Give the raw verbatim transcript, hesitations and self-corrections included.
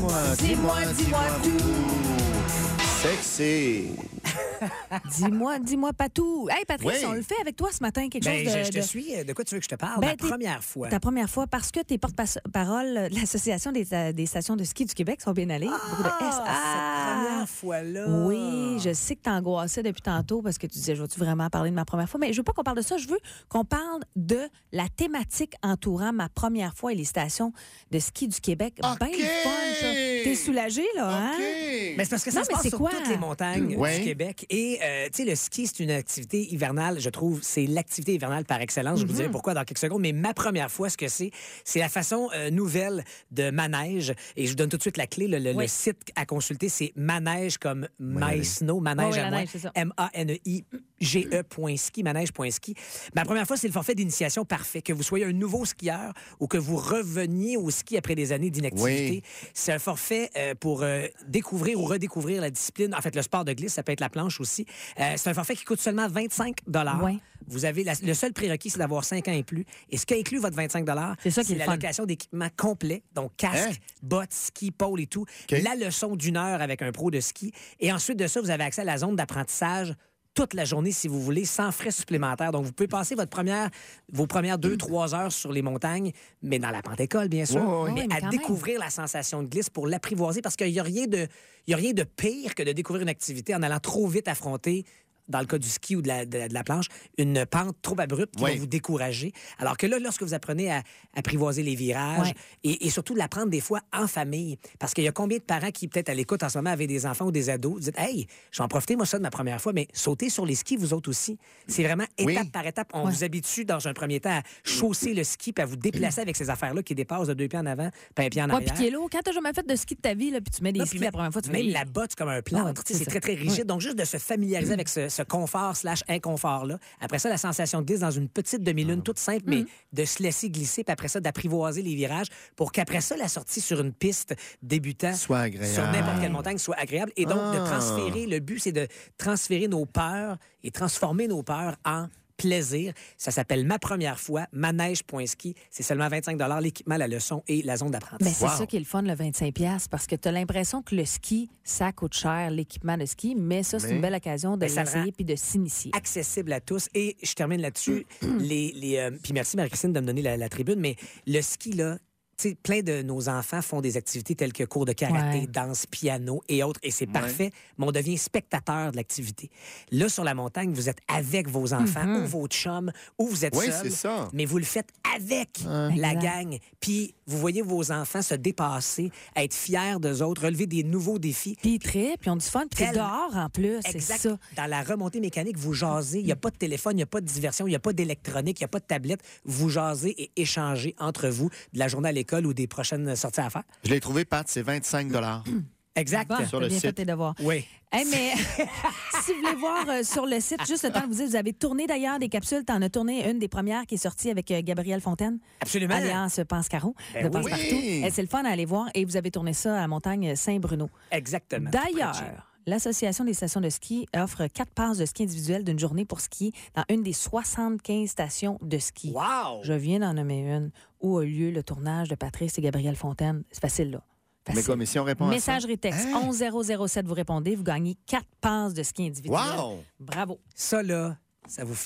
Dis-moi, Dis-moi, dis-moi tout. Sexy. Dis-moi, dis-moi pas tout. Hey, Patrice, Oui. on le fait avec toi ce matin, quelque Ben, chose de... je, je te de- suis. De quoi tu veux que je te parle? Ben, Ma t'es- première fois. Ta première fois, parce que tes porte-parole de l'Association des, des stations de ski du Québec sont bien allées. Beaucoup de S. Ah, cette première fois-là. Oui, je sais que t'angoissais depuis tantôt parce que tu disais, je veux-tu vraiment parler de ma première fois? Mais je veux pas qu'on parle de ça. Je veux qu'on parle de la thématique entourant ma première fois et les stations de ski du Québec. OK. Ben le fun, ça. T'es soulagé, là, hein? OK. Mais c'est parce que ça Non, se mais passe c'est sur quoi? toutes les montagnes Ouais. du Québec. Et, euh, tu sais, le ski, c'est une activité hivernale, je trouve. C'est l'activité hivernale par excellence. Je vous dirai pourquoi dans quelques secondes. Mais ma première fois, ce que c'est, c'est la façon euh, nouvelle de manège. Et je vous donne tout de suite la clé. Le, le- Oui. le site à consulter, c'est manège comme Manège. My Snow, manège Oui, oui, à la moi. neige, c'est ça. M A N E I G E point ski, manège point ski. Ma première fois, c'est le forfait d'initiation parfait. Que vous soyez un nouveau skieur ou que vous reveniez au ski après des années d'inactivité. Oui. C'est un forfait euh, pour euh, découvrir ou redécouvrir la discipline. En fait, le sport de glisse, ça peut être la planche aussi. Euh, c'est un forfait qui coûte seulement vingt-cinq dollars. Ouais. Vous avez la- le seul prérequis, c'est d'avoir cinq ans et plus. Et ce qui inclut votre vingt-cinq dollars, C'est ça qui est le la fun. location d'équipements complets, donc casque, Hein? bottes, ski, pôle et tout. OK. La leçon d'une heure avec un pro de ski. Et ensuite de ça, vous avez accès à la zone d'apprentissage toute la journée, si vous voulez, sans frais supplémentaires. Donc, vous pouvez passer votre première, vos premières deux, trois heures sur les montagnes, mais dans la pente-école, bien sûr, Ouais, ouais. mais Ouais, mais à quand même. découvrir la sensation de glisse pour l'apprivoiser, parce qu'il n'y a rien de, il y a rien de pire que de découvrir une activité en allant trop vite affronter, dans le cas du ski ou de la, de, de la planche, une pente trop abrupte qui Oui. va vous décourager. Alors que là, lorsque vous apprenez à apprivoiser les virages Ouais. et, et surtout de l'apprendre des fois en famille, parce qu'il y a combien de parents qui, peut-être à l'écoute en ce moment, avaient des enfants ou des ados, vous dites, hey, je vais en profiter, moi, ça, de ma première fois, mais sautez sur les skis, vous autres aussi. C'est vraiment Oui. étape par étape. On Ouais. vous habitue, dans un premier temps, à chausser le ski puis à vous déplacer avec ces affaires-là qui dépassent de deux pieds en avant puis un pied en Pas arrière. piquer l'eau. Quand t'as jamais fait de ski de ta vie, là, puis tu mets des Non, skis puis la première fois, tu même fais... la botte, c'est comme un plâtre. Ouais, Tu sais, c'est c'est ça. très, très rigide. Ouais. Donc, juste de se familiariser avec ce, ce confort slash inconfort-là. Après ça, la sensation de glisse dans une petite demi-lune toute simple, mais de se laisser glisser, puis après ça, d'apprivoiser les virages pour qu'après ça, la sortie sur une piste débutant Soit agréable. sur n'importe quelle montagne soit agréable. Et donc, de Ah. transférer, le but, c'est de transférer nos peurs et transformer nos peurs en plaisir. Ça s'appelle Ma Première Fois, manège point ski. C'est seulement vingt-cinq dollars l'équipement, la leçon et la zone Mais d'apprentissage. c'est Wow. ça qui est le fun, le vingt-cinq piastres, parce que tu as l'impression que le ski, ça coûte cher, l'équipement de ski, mais ça, c'est Mais- une belle occasion de Mais ça le l'essayer rend puis de s'initier. accessible à tous. Et je termine là-dessus. les, les, euh, puis merci, Marie-Christine, de me donner la, la tribune, mais le ski, là, tu sais, plein de nos enfants font des activités telles que cours de karaté, Ouais. danse, piano et autres, et c'est parfait, mais on devient spectateur de l'activité. Là, sur la montagne, vous êtes avec vos enfants ou vos chums, ou vous êtes Oui, seul, c'est ça. mais vous le faites avec la Exact. gang. Puis vous voyez vos enfants se dépasser, être fiers d'eux autres, relever des nouveaux défis. Puis ils trippent, puis on du fun, puis t'es Tel- dehors en plus, c'est Exact. ça. Dans la remontée mécanique, vous jasez. Il n'y a pas de téléphone, il n'y a pas de diversion, il n'y a pas d'électronique, il n'y a pas de tablette. Vous jasez et échangez entre vous de la journée à l'école ou des prochaines sorties à faire. Je l'ai trouvé, Pat, c'est vingt-cinq dollars. Exact. Bon, Sur t'as le bien fait site. tes devoirs. Oui. Hey, mais si vous voulez voir euh, sur le site, juste le temps de vous dire, vous avez tourné d'ailleurs des capsules. T'en as tourné une des premières qui est sortie avec euh, Gabrielle Fontaine. Absolument. Alliance Pense-Caro Ben de oui. Passe-Partout. Eh, C'est le fun à aller voir. Et vous avez tourné ça à Montagne Saint-Bruno. Exactement. Près de chez nous. D'ailleurs, l'Association des stations de ski offre quatre passes de ski individuelles d'une journée pour skier dans une des soixante-quinze stations de ski. Wow! Je viens d'en nommer une où a lieu le tournage de Patrice et Gabrielle Fontaine. C'est facile, là. Mais Facile. quoi, mais si on répond à ça? Messagerie texte Hein? onze zéro zéro sept, vous répondez, vous gagnez quatre passes de ski individuelles. Wow! Bravo. Ça, là, ça vous